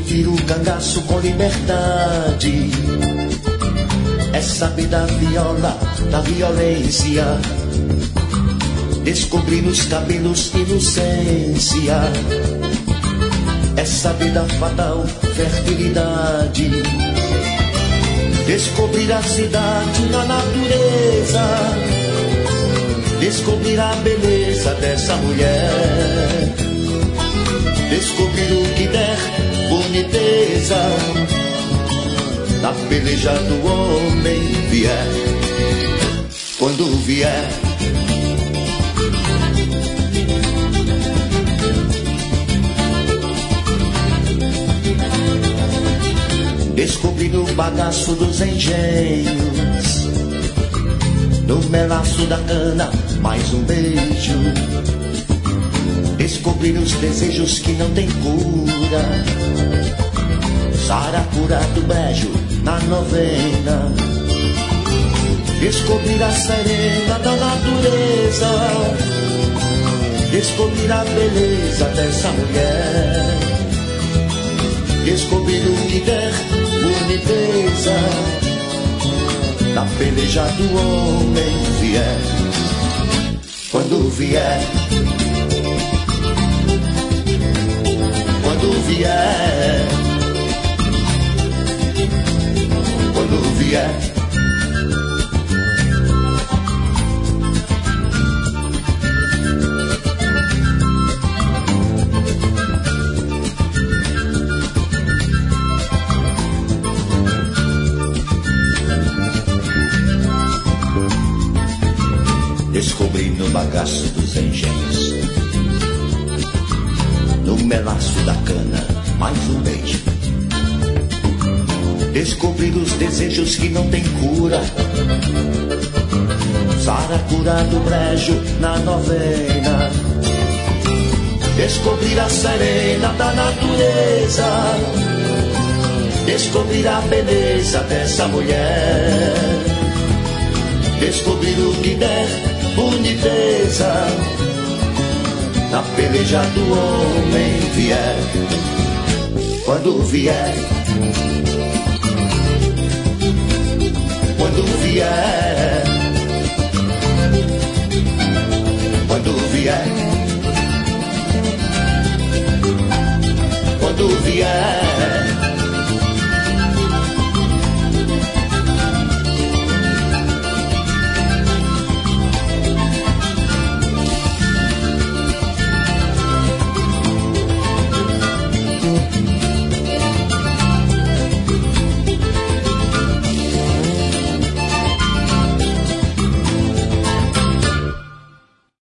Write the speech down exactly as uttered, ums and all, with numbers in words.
Descobrir o cangaço com liberdade é saber da viola, da violência. Descobrir nos cabelos inocência é saber da fatal fertilidade. Descobrir a cidade na natureza, descobrir a beleza dessa mulher, descobrir o que der boniteza na peleja do homem vier, quando vier. Descobrir no bagaço dos engenhos, no melaço da cana, mais um beijo. Descobrir os desejos que não tem cura, saracura do brejo na novena. Descobrir a serena da natureza, descobrir a beleza dessa mulher, descobrir o que der boniteza na peleja do homem vier, quando vier, quando vier, quando vier. Descobri no bagaço dos engenhos, no melaço da cana, mais um beijo. Descobrir os desejos que não tem cura, saracura do brejo na novena. Descobrir a serena da natureza, descobrir a beleza dessa mulher, descobrir o que der boniteza na peleja do homem vier, quando vier, quando vier,